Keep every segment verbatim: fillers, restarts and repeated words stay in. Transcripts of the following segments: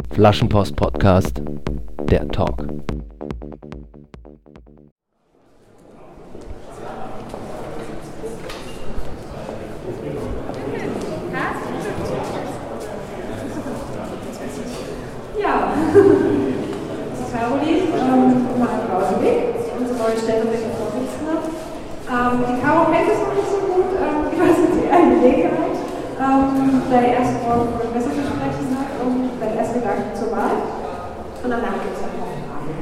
Flaschenpost-Podcast, der Talk. Ja, Caroline, ähm, Marc Brausewig, unsere neue stellvertretende Vorsitzende. Ähm, die Caro kennt es noch nicht so gut, ähm, ich weiß nicht, sie eine Gelegenheit, ähm, der erste Morgen über Messer zu sprechen hat und dein erster Gedanke zur Wahl. Und danach gibt es dann noch Fragen.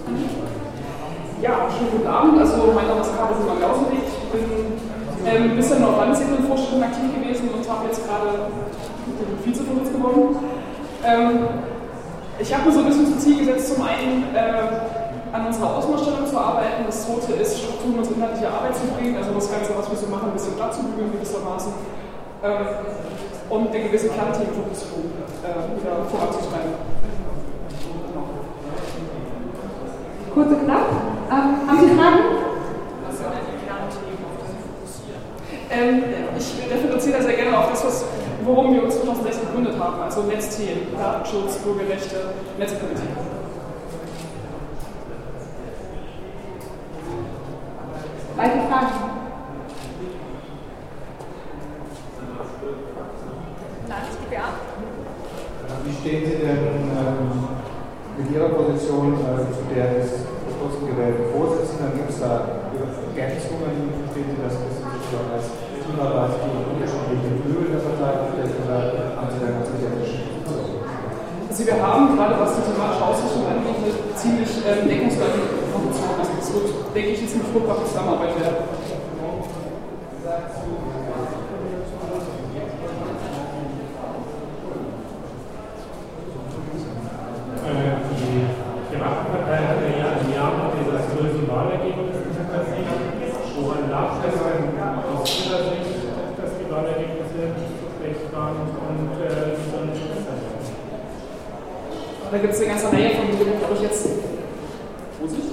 Ja, schönen guten Abend. Also, mein Name ist Caroline Brausewig. Ich bin ähm, bisher noch Landesebenen-Vorstand aktiv gewesen und habe jetzt gerade den Vizevorsitz gewonnen. Ähm, ich habe mir so ein bisschen zum Ziel gesetzt, zum einen äh, an unserer Außenausstellung zu arbeiten. Das zweite ist, Strukturen und inhaltliche Arbeit zu bringen, also das Ganze, was wir so machen, ein bisschen glatt zu bügeln gewissermaßen ähm, und eine gewisse Kernthemenfokussierung äh, wieder voranzutreiben. Kurz und knapp. Ähm, haben Sie Fragen? Was sind denn die Kernthemen, auf die Sie fokussieren? Ähm, ich referenziere da sehr gerne auf das, was, worum wir uns zweitausendsechs gegründet haben, also Netzthemen, Datenschutz, Bürgerrechte, Netzpolitik. Weitere Fragen? Nein, ich gebe ab. Wie stehen Sie denn ähm, mit Ihrer Position äh, zu der des kurz gewählten Vorsitzenden? Gibt es da Ergänzungen? Wie verstehen Sie das bisschen sozusagen als Teamarbeit, die unterschiedlichen Flügel der Partei aufstellt, oder haben Sie da ganz identische Positionen? Also wir haben, gerade was die thematische Ausrichtung angeht, eine ziemlich ähm, deckungsgleiche Position. Also das wird, denke ich, eine ziemlich fruchtbare Zusammenarbeit werden. Die Piratenpartei hat ja ein Jahr nach desaströsen Wahlergebnissen kassiert. Woran lag das denn aus Ihrer Sicht, dass die Wahlergebnisse nicht so schlecht waren und äh, so eine Verbesserung? Da gibt es eine ganze Reihe von Gründen, glaube ich, jetzt. Vorsicht.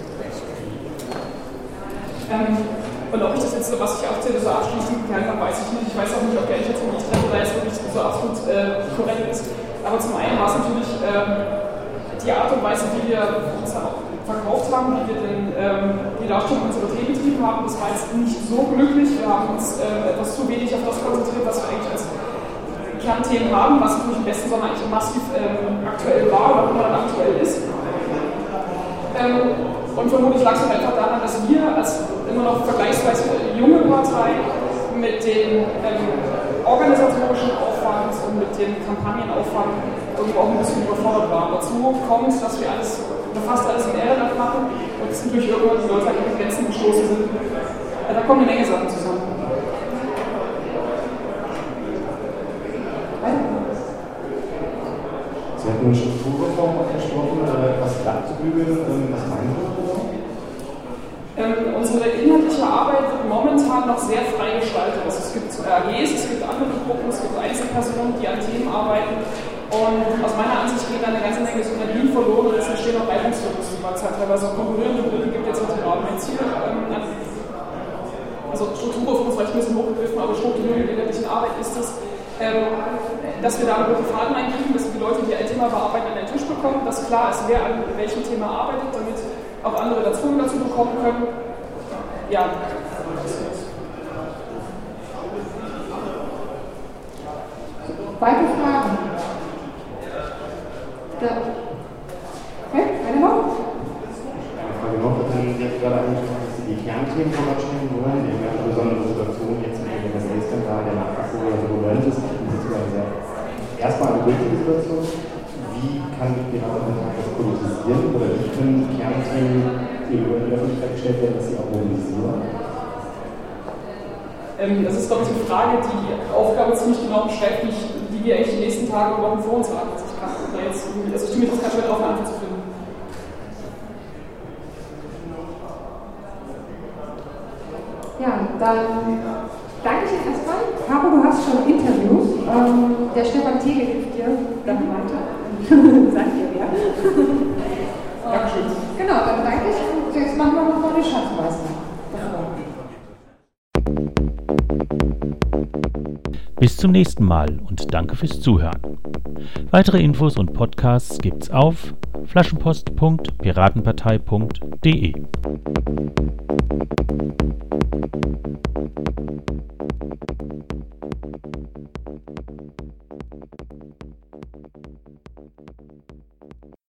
Ähm, und ob ich das jetzt, was ich aufzähle, so abschließend kann, dann weiß ich nicht. Ich weiß auch nicht, ob die Einschätzung, die ich treffe, da jetzt wirklich so absolut äh, korrekt ist. Aber zum einen war es natürlich ähm, die Art und Weise, wie wir uns dann auch verkauft haben, wie wir den, ähm, die Darstellung unserer Themen betrieben haben. Das war jetzt nicht so glücklich. Wir haben uns äh, etwas zu wenig auf das konzentriert, was wir eigentlich als Kernthemen haben, was natürlich im besten Sommer eigentlich massiv ähm, aktuell war oder immer dann aktuell ist. Ähm, und vermutlich lag es einfach daran, dass wir als immer noch vergleichsweise junge Partei mit dem ähm, organisatorischen Aufwand und mit dem Kampagnenaufwand irgendwo auch ein bisschen überfordert waren. Dazu kommt, dass wir alles, fast alles im Ehrenamt machen und es natürlich irgendwann die Leute an ihre Grenzen gestoßen sind. Ja, da kommen eine Menge Sachen zusammen. Sie hatten eine Strukturreform angesprochen, was glatt zu bügeln, was meinen Sie? Ähm, unsere inhaltliche Arbeit wird momentan noch sehr frei gestaltet. Also es gibt A Gs, es gibt andere Gruppen, es gibt Einzelpersonen, die an Themen arbeiten. Und aus meiner Ansicht geht da eine ganze Menge Synergien verloren und es entstehen auch Reibungsverluste, weil es halt teilweise auch konkurrierende Gruppen gibt, jetzt hat mein Ziel. Ähm, also Strukturreform ist vielleicht ein bisschen hochgegriffen, aber Strukturierung in der inhaltlichen Arbeit ist es, ähm, dass wir da einen roten Faden einkriegen, dass wir die Leute, die ein Thema bearbeiten, an den Tisch bekommen, dass klar ist, wer an welchem Thema arbeitet, damit auch andere dazu dazu bekommen können. Ja. Weitere Fragen? Da. Okay, eine noch? Eine Frage noch, Sie haben gerade angesprochen, dass Sie die Kernthemen voranstellen wollen. Wir haben eine besondere Situation jetzt mit dem N S A-Skandal, der Nachfrage oder turbulent ist. Das ist sozusagen sehr erstmal eine gültige Situation. Wie kann die Piratenpartei das politisieren oder wie können die Kernthemen gegenüber in die Öffentlichkeit gestellt werden, dass sie auch mobilisieren? Ähm, das ist, glaube ich, eine Frage, die die Aufgabe ziemlich genau beschreibt, die wir eigentlich die nächsten Tage und Wochen vor uns haben. Also ich kann da jetzt irgendwie, also ich tue mir das ganz schwer drauf, eine Antwort zu finden. Ja, dann danke ich Ihnen erstmal. Caro, du hast schon Interviews. Ähm, der Stefan Tegel hilft dir dann weiter. Sagt ihr wer? Dankeschön. Genau, dann danke ich und jetzt machen wir noch mal die Schatzmeister. Bis zum nächsten Mal und danke fürs Zuhören. Weitere Infos und Podcasts gibt's auf flaschenpost punkt piratenpartei punkt de.